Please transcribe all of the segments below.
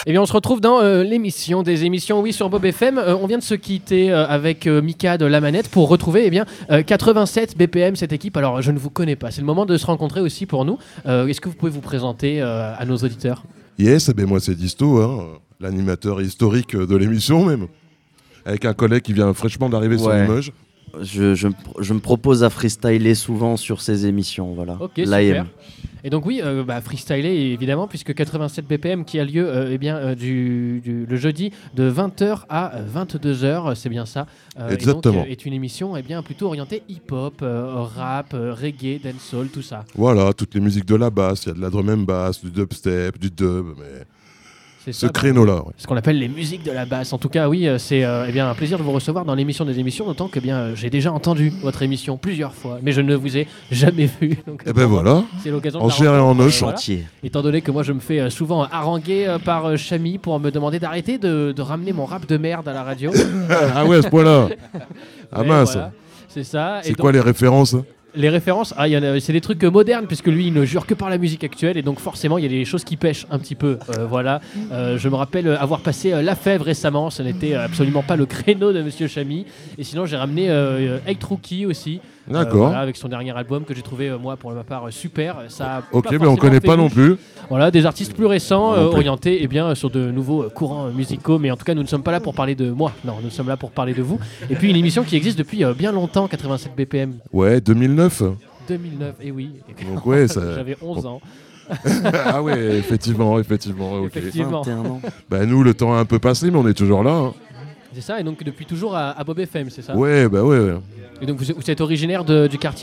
Eh bien, on se retrouve dans l'émission des émissions, oui, sur Bob FM. On vient de se quitter avec Mika de La Manette pour retrouver 87 BPM, cette équipe. Alors, je ne vous connais pas. C'est le moment de se rencontrer aussi pour nous. Est-ce que vous pouvez vous présenter à nos auditeurs ? Yes, moi c'est Disto, l'animateur historique de l'émission même. Avec un collègue qui vient fraîchement d'arriver sur Limoges. Je me propose à freestyler souvent sur ces émissions, voilà. Ok, super. Et donc oui, freestyler évidemment, puisque 87 BPM qui a lieu le jeudi de 20h à 22h, c'est bien ça. Exactement. Et donc, est une émission plutôt orientée hip-hop, rap, reggae, dancehall, tout ça. Voilà, toutes les musiques de la basse, il y a de la drum and bass, du dubstep, du dub, mais... C'est ce créneau-là. Ouais. Ce qu'on appelle les musiques de la basse. En tout cas, oui, c'est un plaisir de vous recevoir dans l'émission des émissions, d'autant que j'ai déjà entendu votre émission plusieurs fois, mais je ne vous ai jamais vu. Donc, voilà, c'est l'occasion en chair et en os. Chantier. Étant donné que moi, je me fais souvent haranguer par Chami pour me demander d'arrêter de ramener mon rap de merde à la radio. Ah ouais, à ce point-là. Ah mince. Voilà, c'est ça. C'est quoi les références ? Les références, c'est des trucs modernes, puisque lui, il ne jure que par la musique actuelle, et donc forcément, il y a des choses qui pêchent un petit peu. Je me rappelle avoir passé La Fève récemment, ce n'était absolument pas le créneau de Monsieur Chami. Et sinon, j'ai ramené Eight Rookie aussi. D'accord. Avec son dernier album que j'ai trouvé, moi, pour ma part, super. Ça ok, mais on ne connaît pas non plus. Voilà, des artistes plus récents, orientés sur de nouveaux courants musicaux. Mais en tout cas, nous ne sommes pas là pour parler de moi. Non, nous sommes là pour parler de vous. Et puis, une émission qui existe depuis bien longtemps, 87 BPM. Ouais, 2009. 2009, et oui. Donc ouais, j'avais 11 ans. Ah ouais, effectivement. Okay. Effectivement. 21 ans. Nous, le temps a un peu passé, mais on est toujours là. C'est ça, et donc depuis toujours à Bob FM, c'est ça ? Ouais. Et donc vous êtes originaire du quartier ?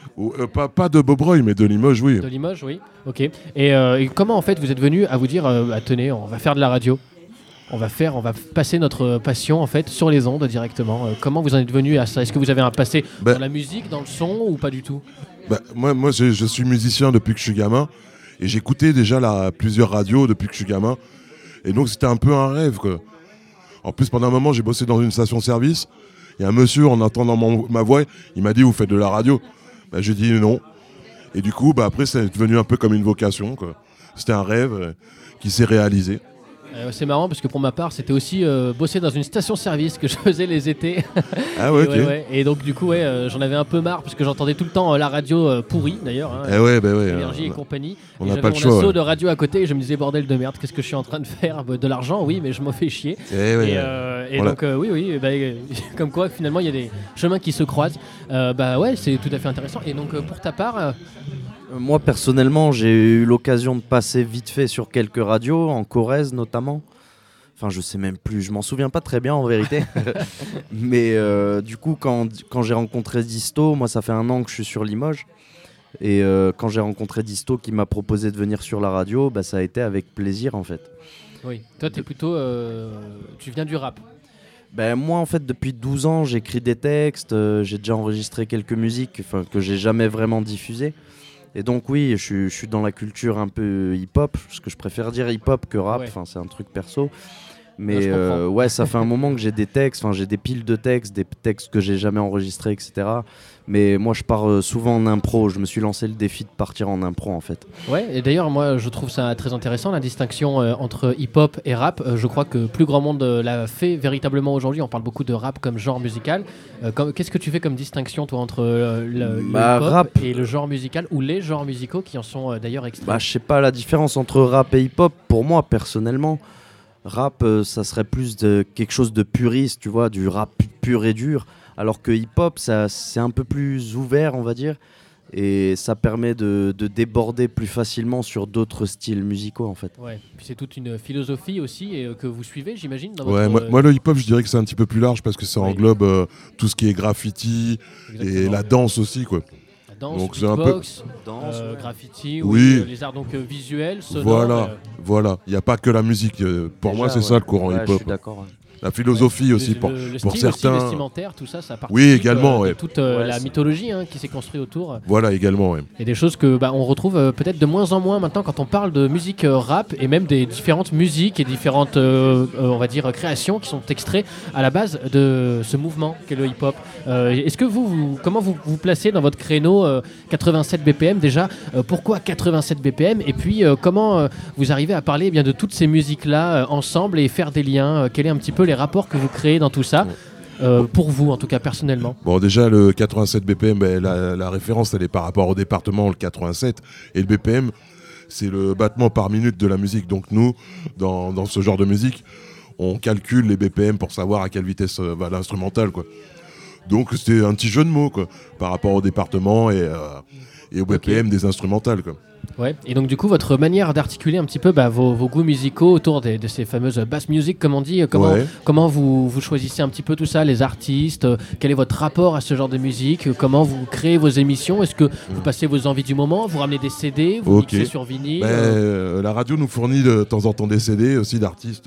Pas de Bobreuil, mais de Limoges, oui. De Limoges, oui. Ok. Et comment en fait vous êtes venu à vous dire tenez, on va faire de la radio ? On va passer notre passion en fait sur les ondes directement. Comment vous en êtes venu à ça ? Est-ce que vous avez un passé dans la musique, dans le son ou pas du tout ? Moi je suis musicien depuis que je suis gamin et j'écoutais déjà plusieurs radios depuis que je suis gamin. Et donc c'était un peu un rêve, quoi. En plus, pendant un moment, j'ai bossé dans une station-service. Il y a un monsieur, en entendant ma voix, il m'a dit « Vous faites de la radio ?» J'ai dit non. Et du coup, après, c'est devenu un peu comme une vocation, quoi. C'était un rêve qui s'est réalisé. C'est marrant parce que pour ma part, c'était aussi bosser dans une station-service que je faisais les étés. Ah ouais, ok. Et donc du coup, j'en avais un peu marre parce que j'entendais tout le temps la radio pourrie d'ailleurs. Énergie et compagnie. On n'a pas le choix. J'avais mon assaut de radio à côté et je me disais bordel de merde, qu'est-ce que je suis en train de faire ? De l'argent, oui, mais je m'en fais chier. Donc comme quoi finalement il y a des chemins qui se croisent. C'est tout à fait intéressant. Et donc pour ta part. Moi, personnellement, j'ai eu l'occasion de passer vite fait sur quelques radios, en Corrèze notamment. Enfin, je sais même plus, je m'en souviens pas très bien en vérité. Mais du coup, quand j'ai rencontré Disto, moi ça fait 1 an que je suis sur Limoges. Et quand j'ai rencontré Disto qui m'a proposé de venir sur la radio, ça a été avec plaisir en fait. Oui, toi t'es plutôt... tu viens du rap. Moi en fait depuis 12 ans j'écris des textes, j'ai déjà enregistré quelques musiques que j'ai jamais vraiment diffusées. Et donc oui, je suis dans la culture un peu hip-hop, parce que je préfère dire hip-hop que rap, c'est un truc perso. Mais ça fait un moment que j'ai des textes, j'ai des piles de textes, des textes que j'ai jamais enregistrés, etc. Mais moi je pars souvent en impro, je me suis lancé le défi de partir en impro en fait. Ouais, et d'ailleurs moi je trouve ça très intéressant, la distinction entre hip-hop et rap. Je crois que plus grand monde l'a fait véritablement aujourd'hui, on parle beaucoup de rap comme genre musical. Qu'est-ce que tu fais comme distinction toi entre le hip-hop rap et le genre musical, ou les genres musicaux qui en sont d'ailleurs extraits ? Je sais pas la différence entre rap et hip-hop, pour moi personnellement. Rap, ça serait plus de quelque chose de puriste, tu vois, du rap pur et dur. Alors que hip-hop, c'est un peu plus ouvert, on va dire. Et ça permet de déborder plus facilement sur d'autres styles musicaux, en fait. Ouais, puis c'est toute une philosophie aussi que vous suivez, j'imagine dans moi, le hip-hop, je dirais que c'est un petit peu plus large parce que ça englobe tout ce qui est graffiti. Exactement. Et la danse aussi, quoi. Donc c'est un peu graffiti, les arts donc visuels, sonores. Voilà. Il n'y a pas que la musique. Pour moi, c'est ça le courant hip-hop. Je suis d'accord. La philosophie aussi pour le pour style aussi certains. vestimentaire, tout ça, ça participe Oui, également, de ouais. toute Ouais, la c'est- mythologie qui s'est construite autour. Voilà, également, ouais. Et des choses que on retrouve peut-être de moins en moins maintenant quand on parle de musique rap et même des différentes musiques et différentes, on va dire, créations qui sont extraits à la base de ce mouvement qu'est le hip-hop. Est-ce que comment vous vous placez dans votre créneau 87 BPM déjà pourquoi 87 BPM et puis comment vous arrivez à parler de toutes ces musiques-là ensemble et faire des liens quel est un petit peu les rapports que vous créez dans tout ça pour vous en tout cas personnellement. Bon, déjà, le 87 BPM, la référence, elle est par rapport au département, le 87. Et le BPM, c'est le battement par minute de la musique. Donc nous, dans ce genre de musique, on calcule les BPM pour savoir à quelle vitesse va l'instrumental, quoi. Donc c'était un petit jeu de mots, quoi, par rapport au département et au BPM des instrumentales, quoi. Ouais. Et donc du coup votre manière d'articuler un petit peu vos goûts musicaux autour de ces fameuses bass music comme on dit, Ouais. comment vous choisissez un petit peu tout ça, les artistes, quel est votre rapport à ce genre de musique, comment vous créez vos émissions, est-ce que vous passez vos envies du moment, vous ramenez des CD, vous Ok. mixez sur vinyle La radio nous fournit de temps en temps des CD aussi d'artistes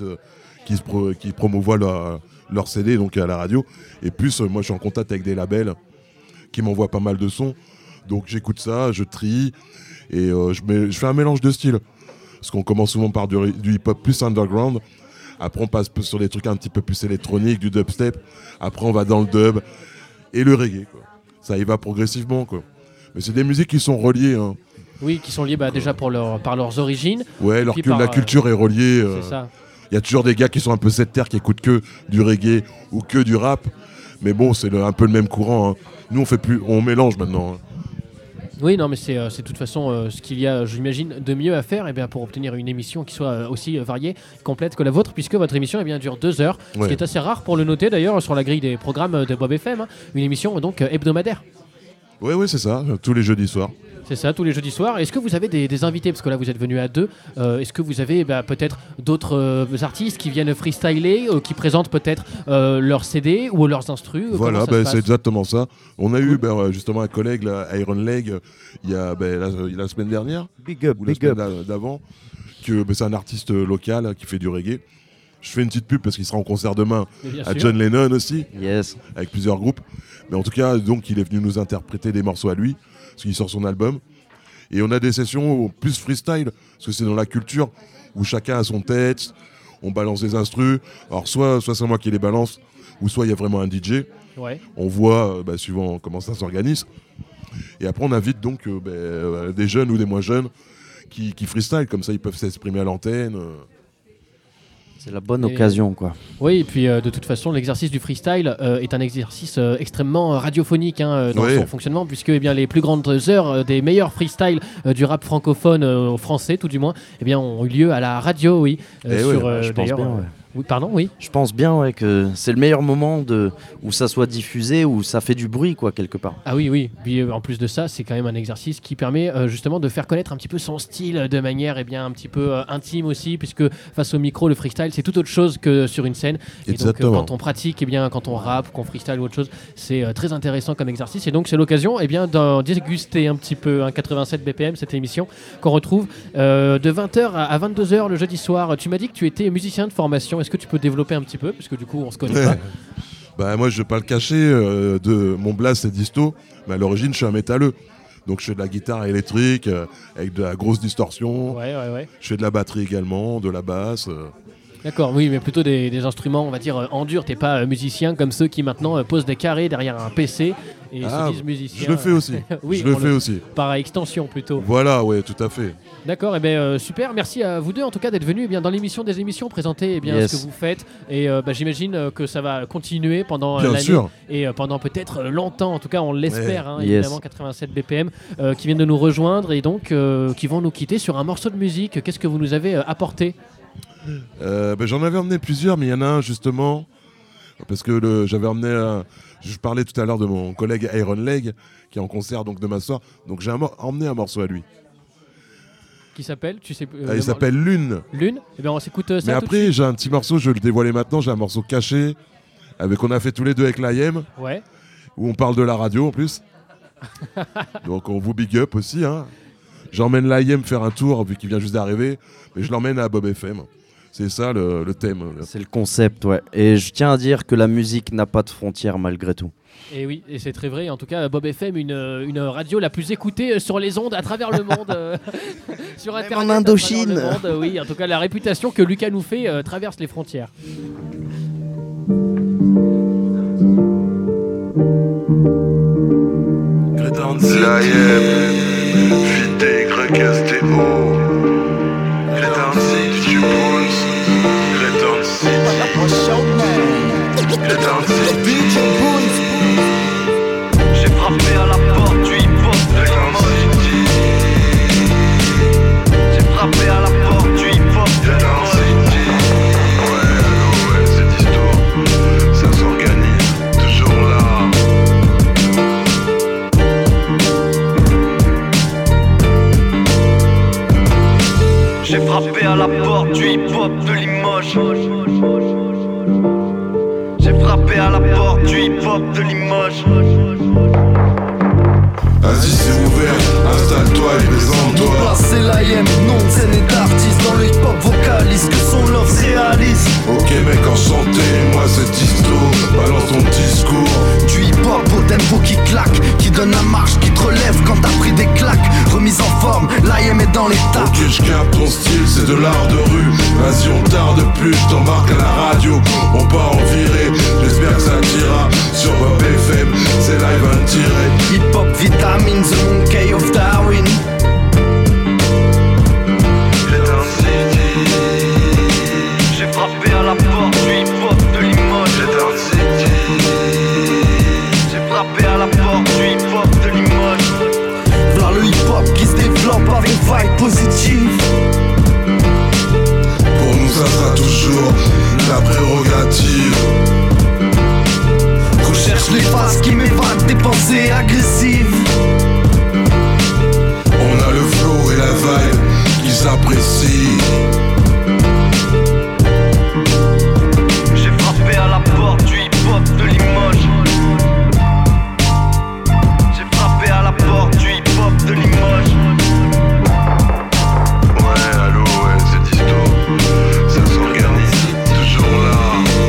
qui promouvoient leur CD donc à la radio. Et plus, moi je suis en contact avec des labels qui m'envoient pas mal de sons. Donc j'écoute ça, je trie et je fais un mélange de styles. Parce qu'on commence souvent par du hip-hop plus underground. Après on passe sur des trucs un petit peu plus électroniques, du dubstep. Après on va dans le dub et le reggae, quoi. Ça y va progressivement, quoi. Mais c'est des musiques qui sont reliées, hein. Oui, qui sont liés déjà par leurs origines. Ouais, puis par, la culture est reliée. C'est ça. Il y a toujours des gars qui sont un peu cette terre, qui écoutent que du reggae ou que du rap. Mais bon, c'est un peu le même courant, hein. Nous, on mélange maintenant, hein. Oui, non, mais c'est de toute façon ce qu'il y a, j'imagine, de mieux à faire pour obtenir une émission qui soit aussi variée, complète que la vôtre, puisque votre émission dure 2 heures, ce Ouais. qui est assez rare pour le noter d'ailleurs sur la grille des programmes de Bob FM, une émission donc hebdomadaire. Ouais, c'est ça, tous les jeudis soirs. C'est ça, tous les jeudis soirs. Est-ce que vous avez des invités, parce que là vous êtes venus à 2, est-ce que vous avez peut-être d'autres artistes qui viennent freestyler, qui présentent peut-être leurs CD ou leurs instrus Voilà, comment ça se passe c'est exactement ça. On a eu justement un collègue, là, Iron Leg, il y a la semaine dernière, Big up, ou la big semaine up. d'avant, que c'est un artiste local qui fait du reggae. Je fais une petite pub parce qu'il sera en concert demain Mais bien à sûr. John Lennon aussi, Yes. avec plusieurs groupes. Mais en tout cas, donc, il est venu nous interpréter des morceaux à lui, parce qu'il sort son album. Et on a des sessions plus freestyle, parce que c'est dans la culture où chacun a son texte, on balance des instrus. Alors soit c'est moi qui les balance, ou soit il y a vraiment un DJ. Ouais. On voit, suivant comment ça s'organise. Et après, on invite donc des jeunes ou des moins jeunes qui freestyle, comme ça ils peuvent s'exprimer à l'antenne. C'est la bonne Et- occasion, quoi. Oui, et puis de toute façon, l'exercice du freestyle est un exercice extrêmement radiophonique dans Oui. son fonctionnement, puisque les plus grandes heures des meilleurs freestyles du rap francophone français, tout du moins, ont eu lieu à la radio, oui. Eh oui, je pense bien, ouais. Oui, pardon, oui. Je pense bien que c'est le meilleur moment où ça soit diffusé, où ça fait du bruit, quoi, quelque part. Ah oui, oui. Puis en plus de ça, c'est quand même un exercice qui permet justement de faire connaître un petit peu son style de manière un petit peu intime aussi, puisque face au micro, le freestyle, c'est tout autre chose que sur une scène. Et donc Exactement. quand on pratique, quand on rappe, qu'on freestyle ou autre chose, c'est très intéressant comme exercice. Et donc c'est l'occasion d'en déguster un petit peu un 87 BPM, cette émission qu'on retrouve de 20h à 22h le jeudi soir. Tu m'as dit que tu étais musicien de formation. Est-ce que tu peux développer un petit peu, parce que du coup on se connaît pas. Moi, je vais pas le cacher, mon blast c'est disto, mais à l'origine, je suis un métalleux. Donc, je fais de la guitare électrique avec de la grosse distorsion. Ouais. Je fais de la batterie également, de la basse. D'accord, oui, mais plutôt des instruments, on va dire, en dur. T'es pas musicien comme ceux qui maintenant posent des carrés derrière un PC et se disent musiciens. Je le fais aussi. Oui, je le fais aussi. Par extension plutôt. Voilà, ouais, tout à fait. D'accord, super. Merci à vous deux en tout cas d'être venus dans l'émission des émissions présenter Yes. ce que vous faites. Et j'imagine que ça va continuer pendant Bien l'année sûr. et pendant peut-être longtemps. En tout cas, on l'espère, Yes. évidemment, 87 BPM qui viennent de nous rejoindre et donc qui vont nous quitter sur un morceau de musique. Qu'est-ce que vous nous avez apporté ? J'en avais emmené plusieurs, mais il y en a un justement, parce que j'avais emmené, je parlais tout à l'heure de mon collègue Iron Leg, qui est en concert donc demain soir, donc j'ai emmené un morceau à lui. Qui s'appelle Il s'appelle Lune. Lune. On s'écoute ça. Mais tout de après, suite. j'ai un petit morceau, je vais le dévoiler maintenant, j'ai un morceau caché, qu'on a fait tous les deux avec l'IM, Ouais. où on parle de la radio en plus. Donc on vous big up aussi, hein. J'emmène l'IM faire un tour, vu qu'il vient juste d'arriver, mais je l'emmène à Bob FM. C'est ça le thème. C'est le concept, ouais. Et je tiens à dire que la musique n'a pas de frontières malgré tout. Et oui, et c'est très vrai. En tout cas, Bob FM, une radio la plus écoutée sur les ondes à travers le monde, sur Même Internet, en Indochine. à travers le monde, oui, en tout cas, la réputation que Lucas nous fait traverse les frontières. J'ai frappé à la porte du hip-hop de Limoges. J'ai frappé à la porte du hip-hop de Limoges. Ouais, c'est Disto, ça s'organise, toujours là. J'ai frappé à la porte du hip-hop de Limoges. J'ai frappé à la porte du hip-hop de Limoges. Vas-y, c'est ouvert, installe-toi et présente-toi. Mon place c'est l'IM, nom de scène et d'artiste. Dans le hip-hop vocaliste, que son love se réalise. Ok mec, enchanté, moi c'est Disto, balance ton discours. Du hip-hop au tempo qui claque, qui donne la marche, qui te relève quand t'as pris des claques. Remise en forme, l'IM est dans l'état. Ok, je capte ton style, c'est de l'art de rue. Vas-y, on tarde plus, je t'embarque à la radio. On part en virée, j'espère que ça t'ira. Sur Bob FM, c'est live en direct. Hip-hop vitamine, the monkey of Darwin. J'ai frappé à la porte du hip-hop de Limoges. J'ai frappé à la porte du hip-hop de Limoges. V'là le hip-hop qui se développe avec vibe positive. Pour nous, ça sera toujours la prérogative. Recherche les phases qui m'évadent des pensées agressives. On a le flow et la vibe qui s'apprécient. J'ai frappé à la porte du hip-hop de Limoges. J'ai frappé à la porte du hip-hop de Limoges. Ouais, allô, ouais, c'est Disto, ça s'organise, toujours là.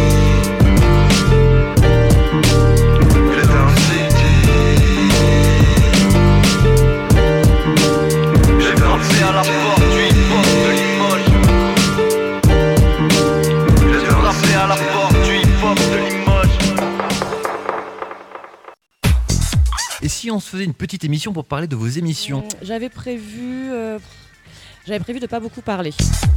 J'ai frappé à la porte du hip-hop de Limoges. J'ai frappé à la porte du hip-hop de Limoges. Et si on se faisait une petite émission pour parler de vos émissions? J'avais prévu de pas beaucoup parler.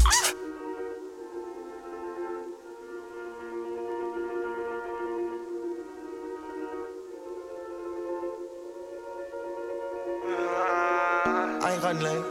Iron Lake.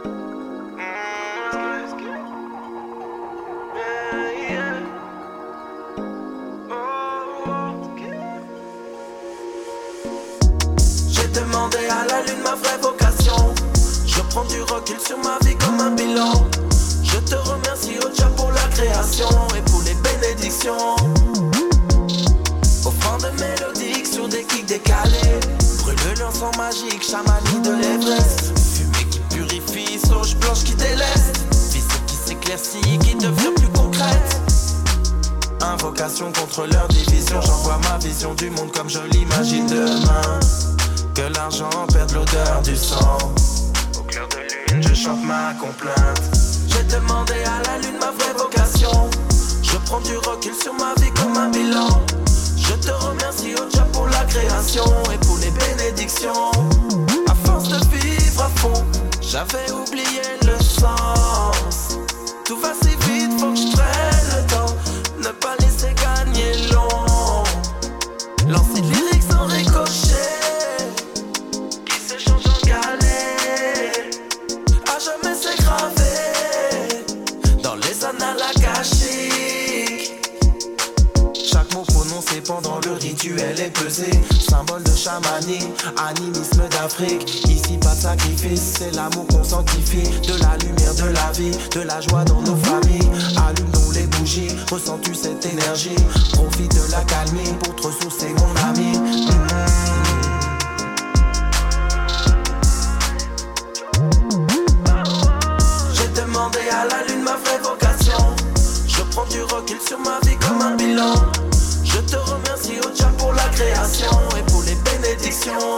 J'ai demandé à la lune ma vraie vocation. Je prends du recul sur ma vie comme un bilan. Je te remercie Ocha pour la création et pour les bénédictions. Offrande mélodique sur des kicks décalés. Brûle l'encens magique, chamanie de l'Everest. Fumée qui purifie, sauge blanche qui déleste. Vision qui s'éclaircit, qui devient plus concrète. Invocation contre leur division. J'envoie ma vision du monde comme je l'imagine demain. Que l'argent perde l'odeur du sang. Au clair de lune, je chante ma complainte. J'ai demandé à la lune ma vraie vocation. Je prends du recul sur ma vie comme un bilan. Je te remercie Ocha pour la création et pour les bénédictions. À force de vivre à fond, j'avais oublié le sens. Tout va si vite, faut que je traîne le temps. Ne pas laisser gagner long. Lancer de lyrics sans ricochet, qui s'échange en galets. À jamais c'est gravé dans les annales akashiques. Chaque mot prononcé pendant le rituel est pesé. Symbole de chamanie, animisme d'Afrique. Ici pas de sacrifice, c'est l'amour qu'on sanctifie. De la lumière, de la vie, de la joie dans nos familles. Allumons les bougies, ressens-tu cette énergie? Profite de la calmie pour te ressourcer mon ami. J'ai demandé à la lune ma vraie vocation. sur ma vie comme un bilan. Je te remercie au Jah pour la création et pour les bénédictions.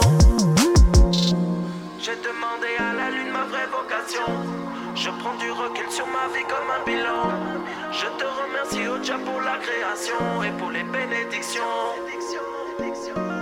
J'ai demandé à la lune ma vraie vocation. Je prends du recul sur ma vie comme un bilan. Je te remercie au Jah pour la création et pour les bénédictions.